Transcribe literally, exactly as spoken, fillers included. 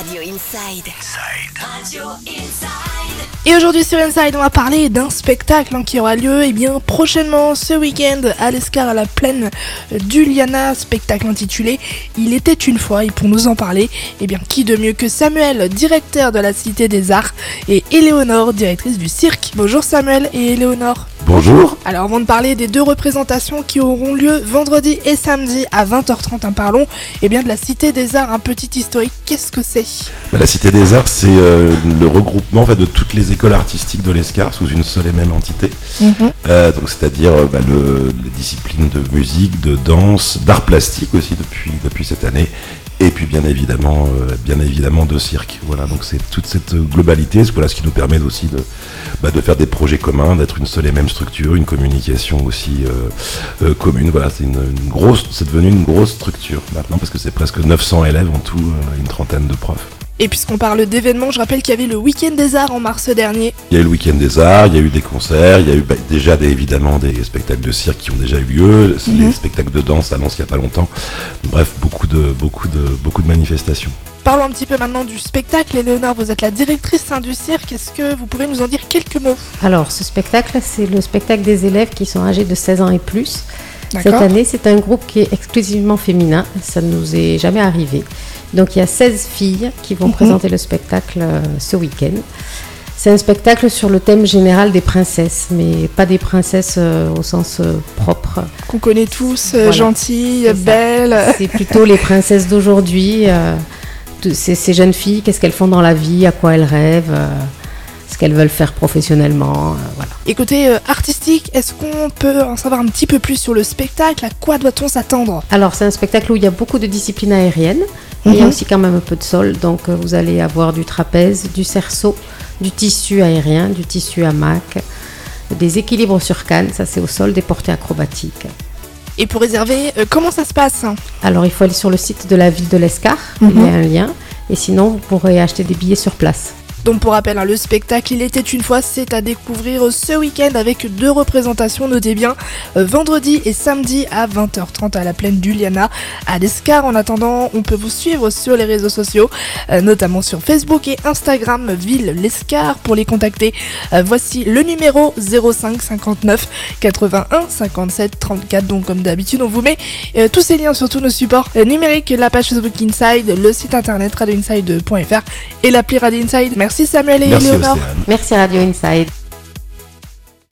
Radio Inside. Inside. Radio Inside. Et aujourd'hui sur Inside, on va parler d'un spectacle hein, qui aura lieu eh bien, prochainement ce week-end à l'Escar à la plaine du Liana, spectacle intitulé Il était une fois. Et pour nous en parler, eh bien, qui de mieux que Samuel, directeur de la Cité des Arts, et Éléonore, directrice du cirque. Bonjour Samuel et Éléonore. Bonjour. Alors avant de parler des deux représentations qui auront lieu vendredi et samedi à vingt heures trente, hein, parlons eh bien, de la Cité des Arts, un petit historique. Qu'est-ce que c'est ? Bah, la Cité des Arts, c'est euh, le regroupement en fait, de toutes les écoles artistiques de l'Escar sous une seule et même entité. Mmh. Euh, donc, c'est-à-dire euh, bah, le, les disciplines de musique, de danse, d'art plastique aussi depuis, depuis cette année. Et puis bien évidemment, euh, bien évidemment de cirque. Voilà, donc c'est toute cette globalité, voilà, ce qui nous permet aussi de, bah, de faire des projets communs, d'être une seule et même structure, une communication aussi euh, euh, commune. Voilà, c'est une, une grosse, c'est devenu une grosse structure maintenant parce que c'est presque neuf cents élèves en tout, euh, une trentaine de profs. Et puisqu'on parle d'événements, je rappelle qu'il y avait le Week-end des Arts en mars dernier. Il y a eu le Week-end des Arts, il y a eu des concerts, il y a eu bah, déjà des, évidemment des spectacles de cirque qui ont déjà eu lieu, mm-hmm. les spectacles de danse annoncés il n'y a pas longtemps. Bref, beaucoup de, beaucoup de, beaucoup de manifestations. Parlons un petit peu maintenant du spectacle. Éléonore, vous êtes la directrice hein, du cirque. Est-ce que vous pouvez nous en dire quelques mots ? Alors, ce spectacle, c'est le spectacle des élèves qui sont âgés de seize ans et plus. D'accord. Cette année, c'est un groupe qui est exclusivement féminin. Ça ne nous est jamais arrivé. Donc il y a seize filles qui vont mmh. présenter le spectacle euh, ce week-end. C'est un spectacle sur le thème général des princesses, mais pas des princesses euh, au sens euh, propre. Qu'on connaît tous, euh, voilà. Gentilles, c'est belles. Ça. C'est plutôt les princesses d'aujourd'hui, euh, de, ces, ces jeunes filles, qu'est-ce qu'elles font dans la vie, à quoi elles rêvent, euh, ce qu'elles veulent faire professionnellement. Euh, voilà. Et côté euh, artistique, est-ce qu'on peut en savoir un petit peu plus sur le spectacle ? À quoi doit-on s'attendre ? Alors c'est un spectacle où il y a beaucoup de disciplines aériennes. Mm-hmm. Il y a aussi quand même un peu de sol, donc euh, vous allez avoir du trapèze, du cerceau, du tissu aérien, du tissu hamac, des équilibres sur canne, ça c'est au sol, des portées acrobatiques. Et pour réserver, euh, comment ça se passe ? Alors il faut aller sur le site de la ville de l'Escar, mm-hmm. il y a un lien, et sinon vous pourrez acheter des billets sur place. Donc pour rappel, hein, le spectacle Il était une fois, c'est à découvrir ce week-end avec deux représentations, notez bien, euh, vendredi et samedi à vingt heures trente à la plaine du Liana à l'Escar. En attendant, on peut vous suivre sur les réseaux sociaux, euh, notamment sur Facebook et Instagram, Ville l'Escar. Pour les contacter, euh, voici le numéro zéro cinq cinquante-neuf quatre-vingt-un cinquante-sept trente-quatre. Donc comme d'habitude, on vous met euh, tous ces liens sur tous nos supports euh, numériques, la page Facebook Inside, le site internet radio inside point f r et l'appli Radio Inside. Merci Merci Samuel et Merci Éléonore. Merci Radio Inside.